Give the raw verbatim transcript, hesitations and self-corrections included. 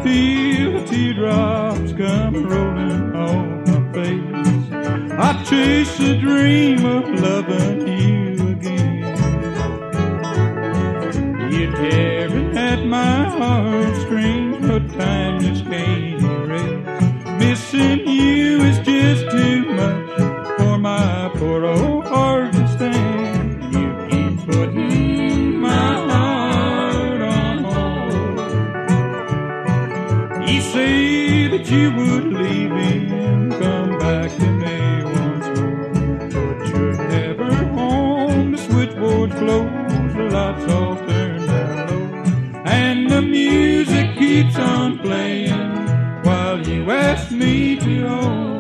feel the teardrops come rolling off my face. I chase the dream of loving you again. You're tearing at my heartstrings, but time just can't erase. Missing you is just too much for my poor old heart to stand. You keep putting my heart on hold. You say that you would leave and come back to me once more, but you're never home. The switchboard's closed, the lights all turned down low, and the music keeps on playing while you ask me to hold.